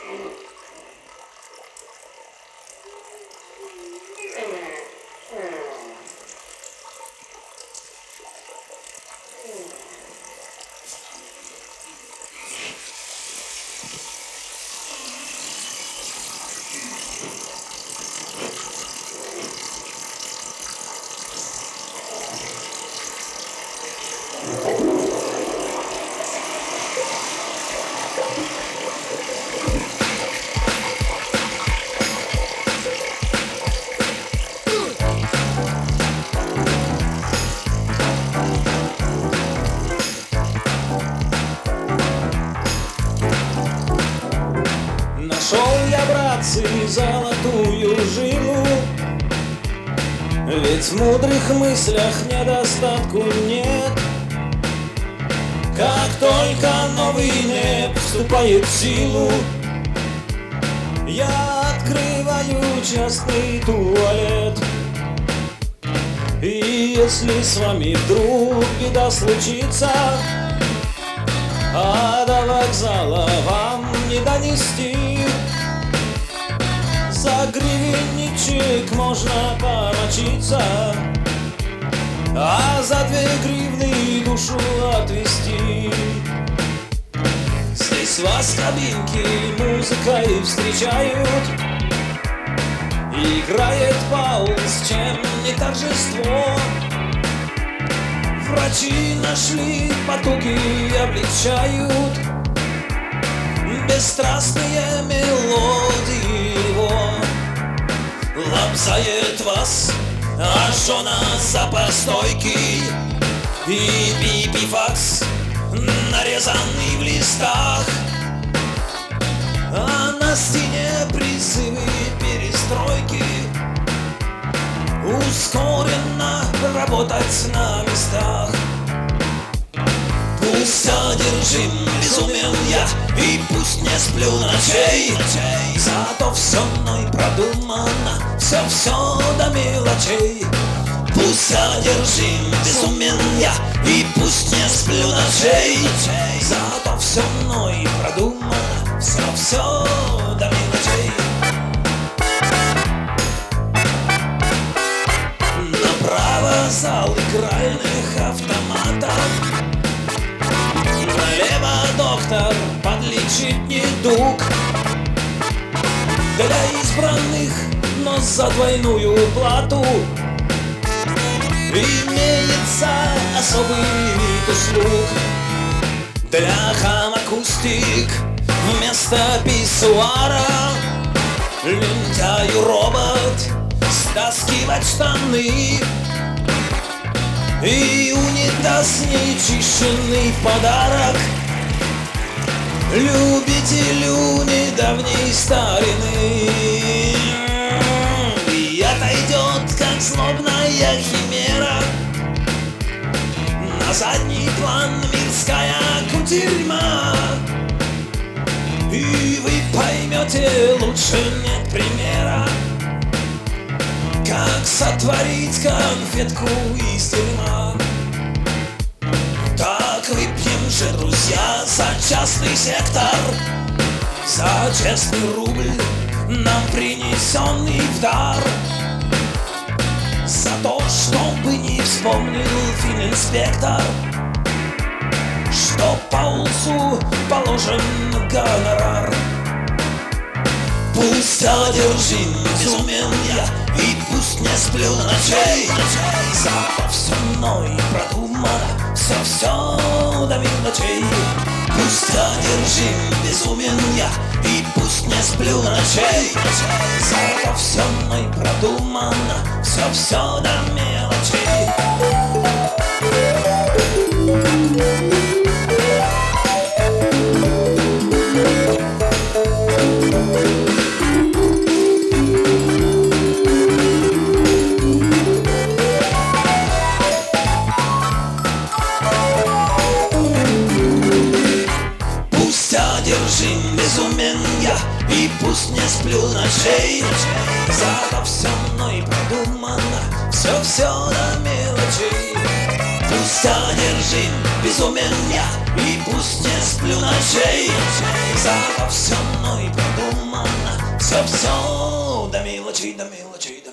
Нашел я, братцы, золотую жилу, ведь в мудрых мыслях недостатку нет. Как только новый НЭП вступает в силу, я открываю частный туалет. И если с вами вдруг беда случится, а до вокзала вам не донести, за гривенничек можно помочиться, а за 2 гривны душу отвести. Здесь вас кабинки музыкой встречают, играет пауз, чем не торжество. Врачи нашли потуги и облегчают бесстрастные мелодии его. Лобзает вас жена запастойки и пипифакс, нарезанный в листах, а на стене призывы перестройки, ускоренно работать на местах. Пусть одержим безумен я и пусть не сплю ночей, зато все мной продумано, все до мелочей. Пусть одержим безумен я и пусть не сплю ночей, зато все мной продумано, все до мелочей. Направо зал игральных автоматов, налево доктор подлечит недуг. Для избранных, но за двойную плату, имеется особый вид услуг. Для хам-акустик вместо писсуара лентяю робот стаскивать штаны, и унитаз нечищенный в подарок любителю недавней старины. И отойдет, как злобная химера, на задний план мирская кутерьма. И вы поймете, лучше нет примера, как сотворить конфетку из дерьма. Так выпьем же, друзья, за частный сектор, за честный рубль, нам принесенный в дар, за то, чтобы не вспомнил фининспектор, что Паулсу положен гонорар. Пусть одержим безумен я и пусть не сплю ночей, зато все мной продумано, все до мелочей. Пусть одержим безумен я и пусть не сплю ночей, зато все мной продумано, все до мелочей. Одержим безумен я и пусть не сплю ночей, зато все мной продумано, все до мелочей. Пусть одержим безумен я и пусть не сплю ночей, зато все мной продумано. Все-все до мелочей, до мелочей,